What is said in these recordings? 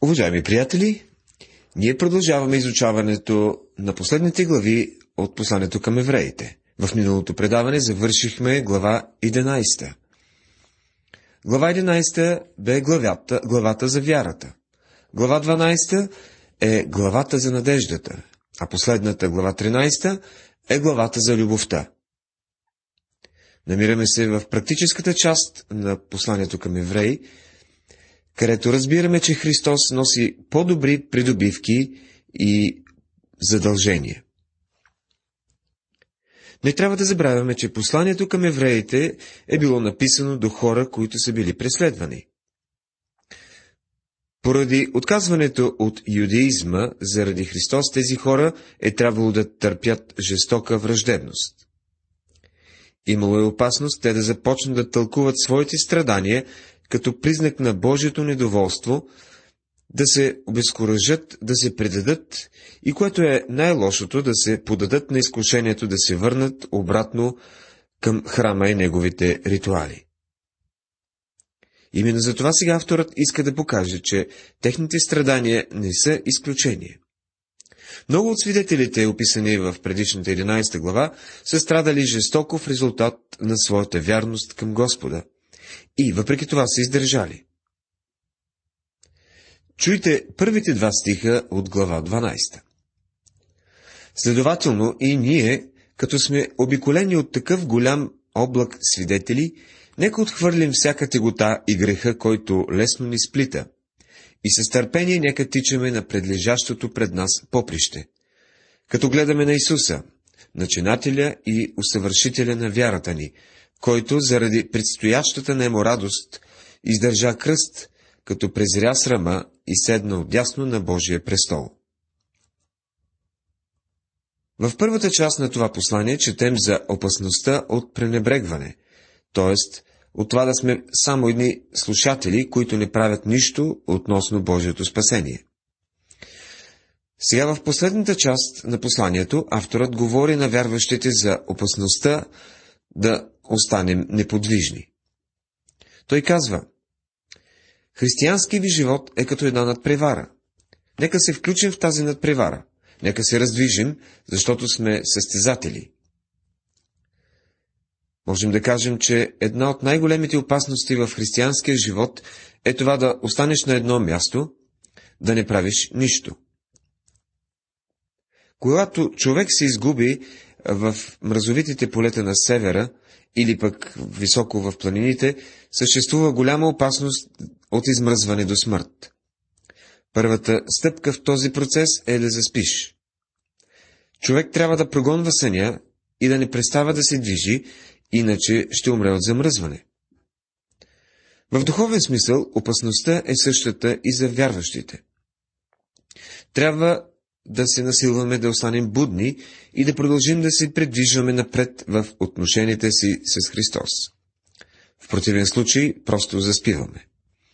Уважаеми приятели, ние продължаваме изучаването на последните глави от посланието към евреите. В миналото предаване завършихме глава 11. Глава 11 бе главата за вярата. Глава 12 е главата за надеждата, а последната глава 13 е главата за любовта. Намираме се в практическата част на посланието към евреи, където разбираме, че Христос носи по-добри придобивки и задължения. Не трябва да забравяме, че посланието към евреите е било написано до хора, които са били преследвани. Поради отказването от юдеизма заради Христос, тези хора е трябвало да търпят жестока враждебност. Имало е опасност те да започнат да тълкуват своите страдания като признак на Божието недоволство, да се обезкуражат, да се предадат и, което е най-лошото, да се подадат на изкушението да се върнат обратно към храма и неговите ритуали. Именно за това сега авторът иска да покаже, че техните страдания не са изключение. Много от свидетелите, описани в предишната 11 глава, са страдали жестоко в резултат на своята вярност към Господа и въпреки това са издържали. Чуйте първите два стиха от глава 12. Следователно и ние, като сме обиколени от такъв голям облак свидетели, нека отхвърлим всяка тегота и греха, който лесно ни сплита, и с търпение нека тичаме на предлежащото пред нас поприще, като гледаме на Исуса, начинателя и усъвършителя на вярата ни, който заради предстоящата нему радост издържа кръст, като презря срама и седна отдясно на Божия престол. В първата част на това послание четем за опасността от пренебрегване, т.е. от това да сме само едни слушатели, които не правят нищо относно Божието спасение. Сега в последната част на посланието авторът говори на вярващите за опасността да останем неподвижни. Той казва: християнски ви живот е като една надпревара. Нека се включим в тази надпревара. Нека се раздвижим, защото сме състезатели. Можем да кажем, че една от най-големите опасности в християнския живот е това да останеш на едно място, да не правиш нищо. Когато човек се изгуби в мразовитите полета на севера или пък високо в планините, съществува голяма опасност от измръзване до смърт. Първата стъпка в този процес е да заспиш. Човек трябва да прогонва съня и да не престава да се движи, иначе ще умре от замръзване. В духовен смисъл опасността е същата и за вярващите. Трябва да се насилваме да останем будни и да продължим да се придвижваме напред в отношенията си с Христос. В противен случай просто заспиваме.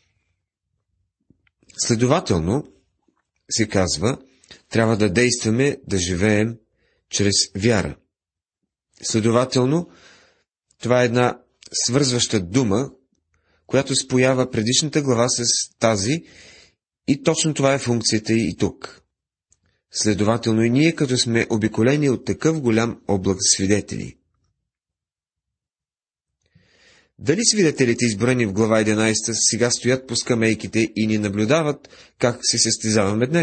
Следователно, се казва, трябва да действаме, да живеем чрез вяра. Следователно, това е една свързваща дума, която споява предишната глава с тази, и точно това е функцията и тук. Следователно и ние, като сме обиколени от такъв голям облак свидетели. Дали свидетелите, изброени в глава 11, сега стоят по скамейките и ни наблюдават как се състезаваме днес?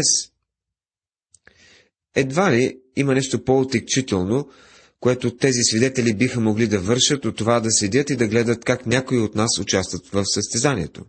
Едва ли има нещо по-отекчително, което тези свидетели биха могли да вършат от това да седят и да гледат как някои от нас участват в състезанието.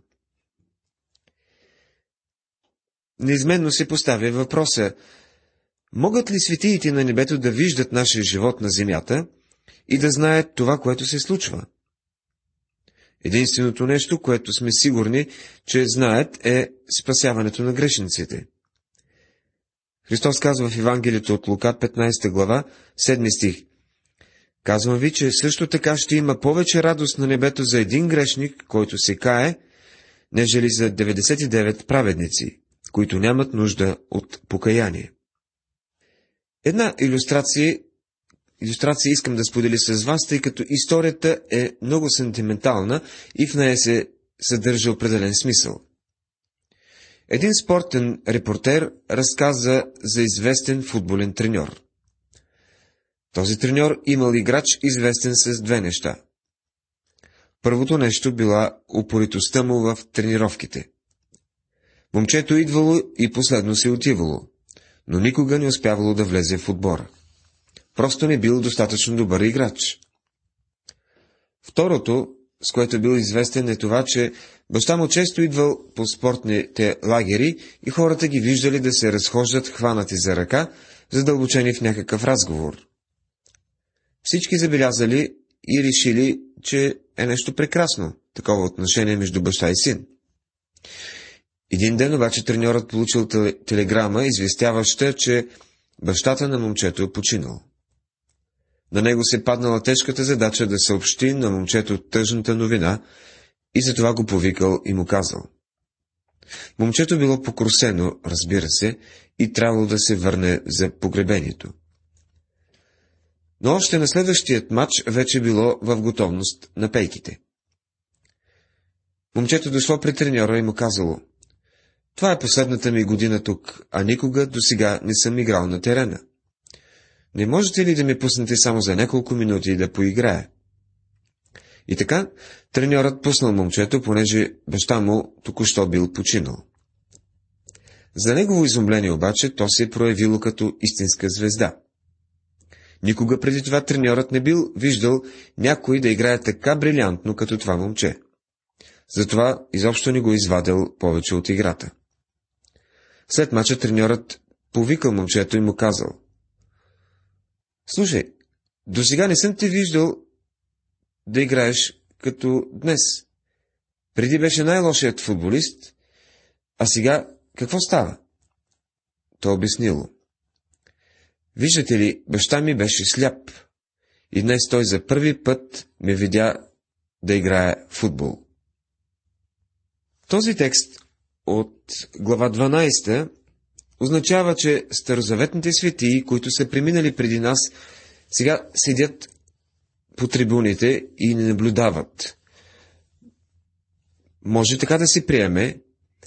Неизменно се поставя въпроса: могат ли светиите на небето да виждат нашия живот на земята и да знаят това, което се случва? Единственото нещо, което сме сигурни, че знаят, е спасяването на грешниците. Христос казва в Евангелието от Лука, 15 глава, 7 стих: казвам ви, че също така ще има повече радост на небето за един грешник, който се кае, нежели за 99 праведници, които нямат нужда от покаяние. Една илюстрация искам да споделя с вас, тъй като историята е много сентиментална и в нея се съдържа определен смисъл. Един спортен репортер разказа за известен футболен треньор. Този треньор имал играч, известен с две неща. Първото нещо била упоритостта му в тренировките. Момчето идвало и последно се отивало, но никога не успявало да влезе в отбора. Просто не бил достатъчно добър играч. Второто, с което бил известен, е това, че баща му често идвал по спортните лагери и хората ги виждали да се разхождат хванати за ръка, задълбочени в някакъв разговор. Всички забелязали и решили, че е нещо прекрасно, такова отношение между баща и син. Един ден обаче треньорът получил телеграма, известяваща, че бащата на момчето е починал. На него се паднала тежката задача да съобщи на момчето тъжната новина и затова го повикал и му казал. Момчето било покрусено, разбира се, и трябвало да се върне за погребението. Но още на следващият матч вече било в готовност на пейките. Момчето дошло при треньора и му казало: това е последната ми година тук, а никога досега не съм играл на терена. Не можете ли да ме пуснете само за няколко минути да поиграя? И така, треньорът пуснал момчето, понеже баща му току-що бил починал. За негово изумление обаче, то се е проявило като истинска звезда. Никога преди това треньорът не бил виждал някой да играе така брилянтно като това момче. Затова изобщо не го извадил повече от играта. След мача треньорът повикал момчето и му казал: слушай, досега не съм те виждал да играеш като днес. Преди беше най-лошият футболист, а сега какво става? То обяснило: виждате ли, баща ми беше сляп и днес той за първи път ме видя да играе футбол. Този текст от глава 12 означава, че старозаветните светии, които са преминали преди нас, сега седят по трибуните и не наблюдават. Може така да се приеме,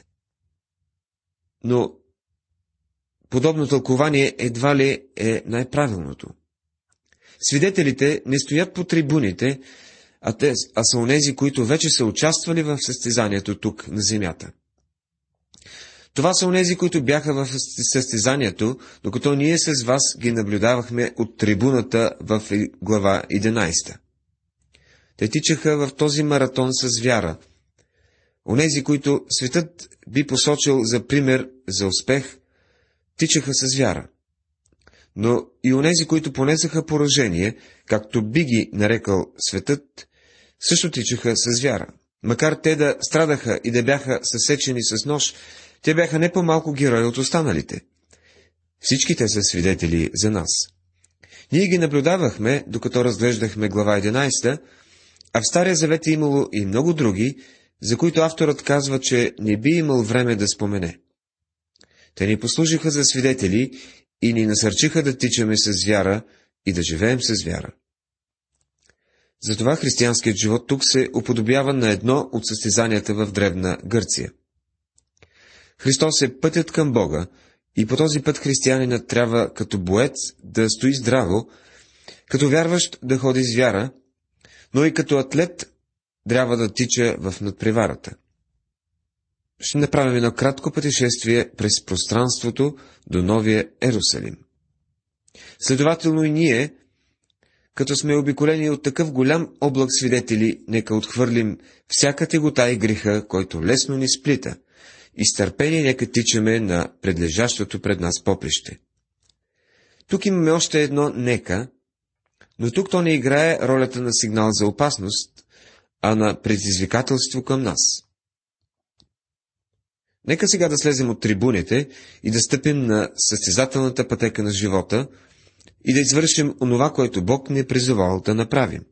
но подобно тълкование едва ли е най-правилното. Свидетелите не стоят по трибуните, а са онези, които вече са участвали в състезанието тук на земята. Това са онези, които бяха в състезанието, докато ние с вас ги наблюдавахме от трибуната в глава 11. Те тичаха в този маратон с вяра. Онези, които светът би посочил за пример за успех, тичаха с вяра. Но и онези, които понесаха поражение, както би ги нарекал светът, също тичаха с вяра. Макар те да страдаха и да бяха съсечени с нож, те бяха не по-малко герои от останалите. Всички те са свидетели за нас. Ние ги наблюдавахме, докато разглеждахме глава 11, а в Стария завет е имало и много други, за които авторът казва, че не би имал време да спомене. Те ни послужиха за свидетели и ни насърчиха да тичаме с вяра и да живеем с вяра. Затова християнският живот тук се уподобява на едно от състезанията в древна Гърция. Христос е пътят към Бога и по този път християнинът трябва като боец да стои здраво, като вярващ да ходи с вяра, но и като атлет трябва да тича в надпреварата. Ще направим едно кратко пътешествие през пространството до Новия Ерусалим. Следователно и ние, като сме обиколени от такъв голям облак свидетели, нека отхвърлим всяка тегота и греха, който лесно ни сплита, и с търпение нека тичаме на предлежащото пред нас поприще. Тук имаме още едно нека, но тук то не играе ролята на сигнал за опасност, а на предизвикателство към нас. Нека сега да слезем от трибуните и да стъпим на състезателната пътека на живота и да извършим онова, което Бог ни е призовал да направим.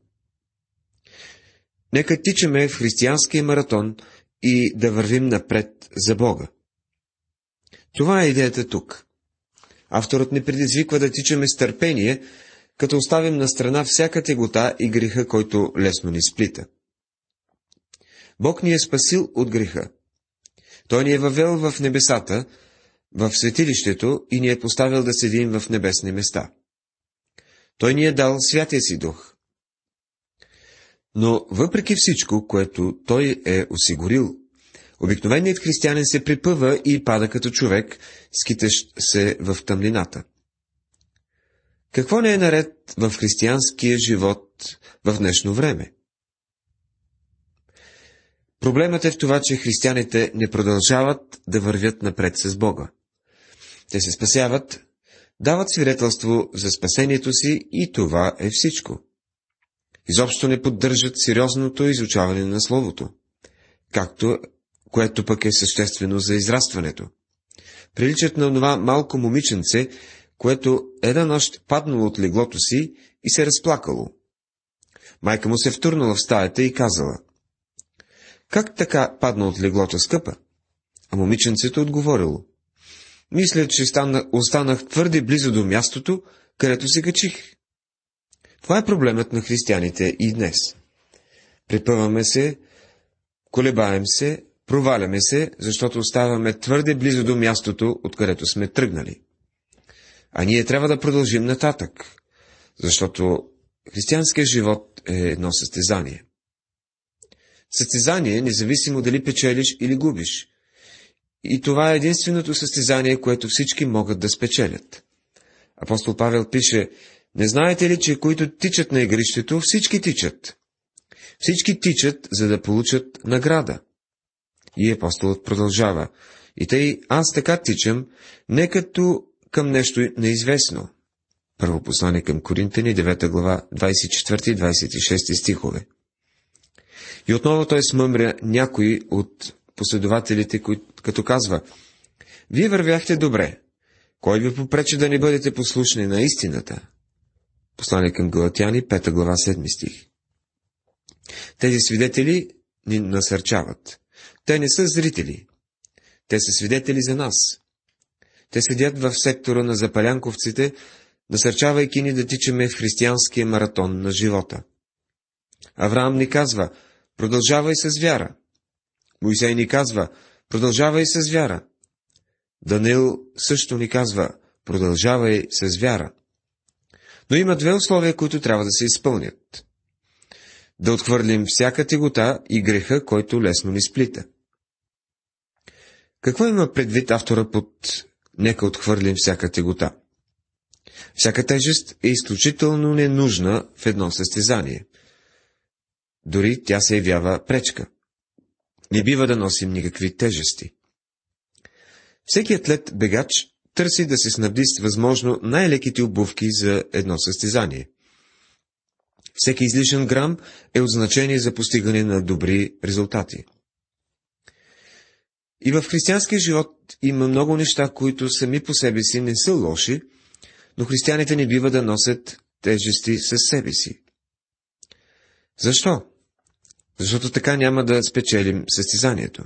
Нека тичаме в християнския маратон и да вървим напред за Бога. Това е идеята тук. Авторът ни предизвиква да тичаме с търпение, като оставим на страна всяка тегота и греха, който лесно ни сплита. Бог ни е спасил от греха. Той ни е въвел в небесата, в светилището и ни е поставил да седим в небесни места. Той ни е дал Святия си Дух. Но въпреки всичко, което Той е осигурил, обикновеният християнин се припъва и пада като човек, скитащ се в тъмнината. Какво не е наред в християнския живот в днешно време? Проблемът е в това, че християните не продължават да вървят напред с Бога. Те се спасяват, дават свидетелство за спасението си и това е всичко. Изобщо не поддържат сериозното изучаване на Словото, което пък е съществено за израстването. Приличат на това малко момиченце, което една нощ паднало от леглото си и се разплакало. Майка му се втурнала в стаята и казала: „Как така падна от леглото, скъпа?“ А момиченцето отговорило: „Мисля, че останах твърде близо до мястото, където се качих.“ Това е проблемът на християните и днес. Припъваме се, колебаем се, проваляме се, защото оставаме твърде близо до мястото, откъдето сме тръгнали. А ние трябва да продължим нататък, защото християнският живот е едно състезание. Състезание, независимо дали печелиш или губиш. И това е единственото състезание, което всички могат да спечелят. Апостол Павел пише: „Не знаете ли, че които тичат на игрището, всички тичат? Всички тичат, за да получат награда.“ И апостолът продължава: „И тъй аз така тичам, не като към нещо неизвестно.“ Първо послание към Коринтяни, 9 глава, 24 и 26 стихове. И отново той смъмря някой от последователите, като казва: „Вие вървяхте добре. Кой ви попречи да не бъдете послушни на истината?“ Послание към Галатяни, 5 глава, 7 стих. Тези свидетели ни насърчават. Те не са зрители. Те са свидетели за нас. Те седят в сектора на запалянковците, насърчавайки ни да тичаме в християнския маратон на живота. Авраам ни казва: „Продължавай с вяра.“ Моисей ни казва: „Продължавай с вяра.“ Даниил също ни казва: „Продължавай с вяра.“ Но има две условия, които трябва да се изпълнят. Да отхвърлим всяка тегота и греха, който лесно ни сплита. Какво има предвид автора под „нека отхвърлим всяка тегота“? Всяка тежест е изключително ненужна в едно състезание. Дори тя се явява пречка. Не бива да носим никакви тежести. Всеки атлет бегач търси да се снабди с възможно най-леките обувки за едно състезание. Всеки излишен грам е от значение за постигане на добри резултати. И в християнския живот има много неща, които сами по себе си не са лоши, но християните не бива да носят тежести със себе си. Защо? Защото така няма да спечелим състезанието.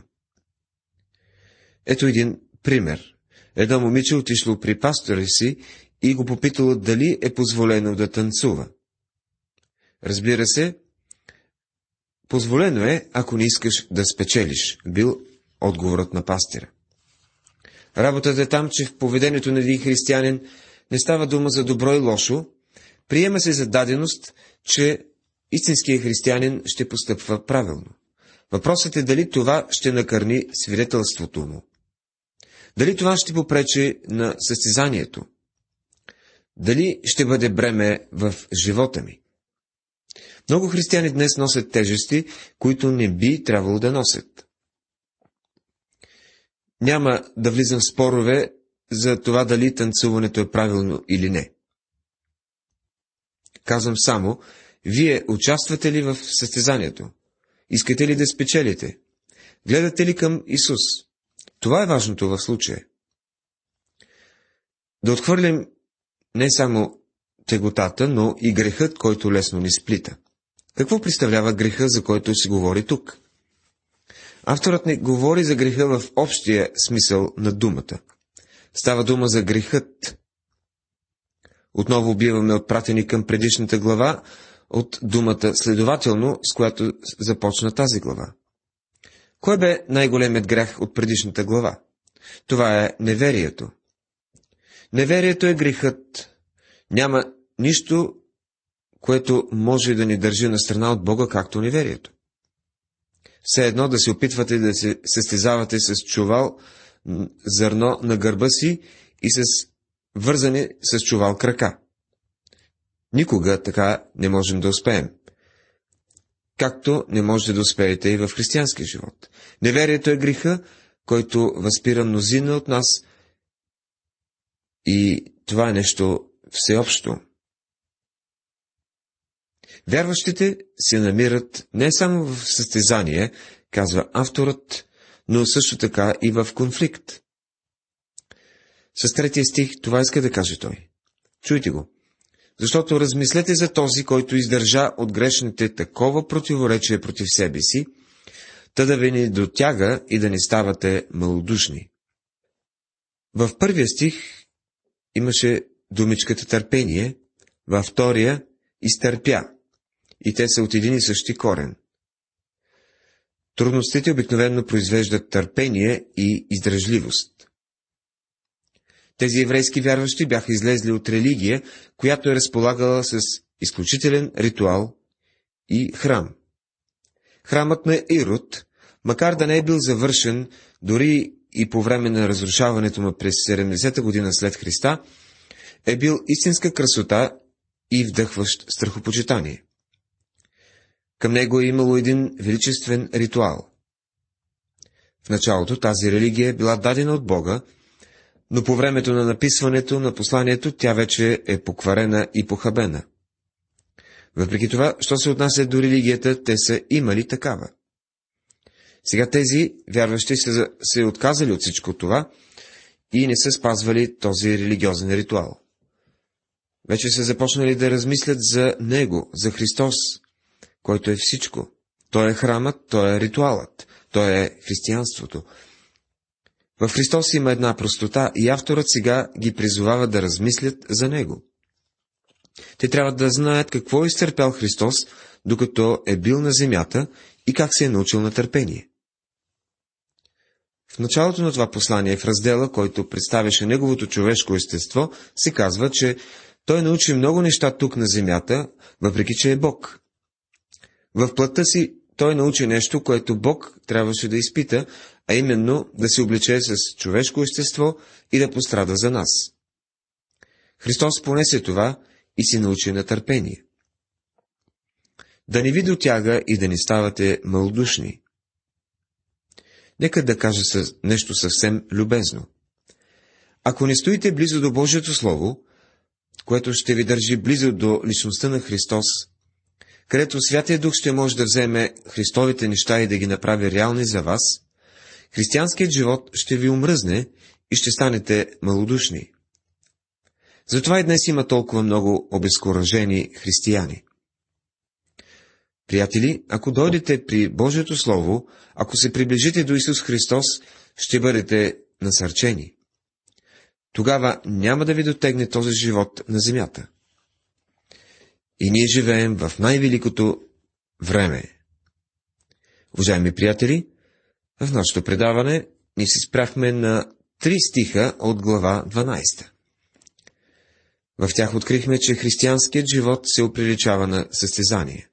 Ето един пример. Едно момиче отишло при пастора си и го попитало дали е позволено да танцува. Разбира се, позволено е, ако не искаш да спечелиш, бил отговорът на пастира. Работата е там, че в поведението на един християнин не става дума за добро и лошо, приема се за даденост, че истинският християнин ще постъпва правилно. Въпросът е дали това ще накърни свидетелството му. Дали това ще попречи на състезанието. Дали ще бъде бреме в живота ми. Много християни днес носят тежести, които не би трябвало да носят. Няма да влизам в спорове за това дали танцуването е правилно или не. Казвам само: вие участвате ли в състезанието? Искате ли да спечелите? Гледате ли към Исус? Това е важното в случая. Да отхвърлим не само теготата, но и грехът, който лесно ни сплита. Какво представлява греха, за който се говори тук? Авторът не говори за греха в общия смисъл на думата. Става дума за грехът. Отново биваме отпратени към предишната глава от думата следователно, с която започна тази глава. Кой бе най-големият грях от предишната глава? Това е неверието. Неверието е грехът. Няма нищо, което може да ни държи на страна от Бога, както неверието. Все едно да се опитвате да се състезавате с чувал зърно на гърба си и с вързани с чувал крака. Никога така не можем да успеем. Както не можете да успеете и в християнския живот. Неверието е греха, който възпира мнозина от нас, и това е нещо всеобщо. Вярващите се намират не само в състезание, казва авторът, но също така и в конфликт. С 3 стих това иска да каже той. Чуйте го. Защото размислете за този, който издържа от грешните такова противоречие против себе си, та да ви не дотяга и да не ставате малодушни. В 1 стих имаше думичката търпение, във 2 изтърпя, и те са от един и същи корен. Трудностите обикновено произвеждат търпение и издръжливост. Тези еврейски вярващи бяха излезли от религия, която е разполагала с изключителен ритуал и храм. Храмът на Ирод, макар да не е бил завършен дори и по време на разрушаването му през 70-та година след Христа, е бил истинска красота и вдъхващ страхопочитание. Към него е имало един величествен ритуал. В началото тази религия е била дадена от Бога, но по времето на написването на посланието тя вече е покварена и похабена. Въпреки това, що се отнася до религията, те са имали такава. Сега тези вярващи са се отказали от всичко това и не са спазвали този религиозен ритуал. Вече са започнали да размислят за Него, за Христос, който е всичко. Той е храмът, той е ритуалът, той е християнството. В Христос има една простота и авторът сега ги призовава да размислят за Него. Те трябва да знаят какво е изтърпял Христос, докато е бил на земята и как се е научил на търпение. В началото на това послание, в раздела, който представяше неговото човешко естество, се казва, че той научи много неща тук на земята, въпреки че е Бог. В плътта си той научи нещо, което Бог трябваше да изпита, а именно да се облече с човешко естество и да пострада за нас. Христос понесе това и се научи на търпение. Да не ви дотяга и да не ставате малодушни. Нека да кажа нещо съвсем любезно. Ако не стоите близо до Божието Слово, което ще ви държи близо до личността на Христос, където Святия Дух ще може да вземе Христовите неща и да ги направи реални за вас, християнският живот ще ви омръзне и ще станете малодушни. Затова и днес има толкова много обезкуражени християни. Приятели, ако дойдете при Божието Слово, ако се приближите до Исус Христос, ще бъдете насърчени. Тогава няма да ви дотегне този живот на земята. И ние живеем в най-великото време. Уважаеми приятели, в нашето предаване ни се спряхме на 3 стиха от глава 12. В тях открихме, че християнският живот се оприличава на състезание.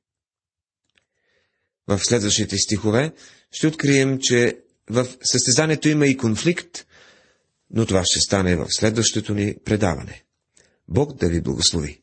В следващите стихове ще открием, че в състезанието има и конфликт, но това ще стане в следващото ни предаване. Бог да ви благослови!